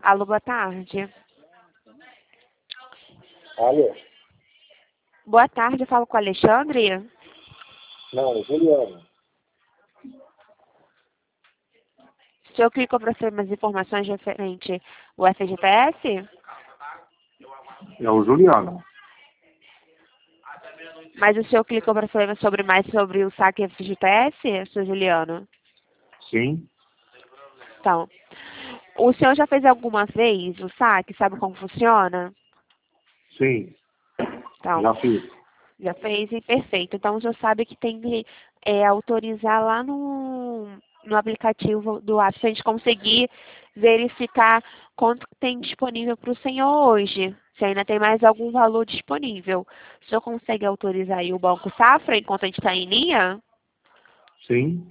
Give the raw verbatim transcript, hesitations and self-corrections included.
Alô, boa tarde. Alô? Boa tarde, eu falo com o Alexandre. Não, Juliano. O senhor clicou para saber mais informações referente ao F G T S? É o Juliano. Mas o senhor clicou para saber sobre mais sobre o saque F G T S, senhor Juliano? Sim, Então, o senhor já fez alguma vez o saque? Sabe como funciona? sim, Então, já fiz. já fez e perfeito. Então, o senhor sabe que tem que é, autorizar lá no, no aplicativo do app para a gente conseguir verificar quanto tem disponível para o senhor hoje. Se ainda tem mais algum valor disponível. O senhor consegue autorizar aí o Banco Safra enquanto a gente está em linha? Sim.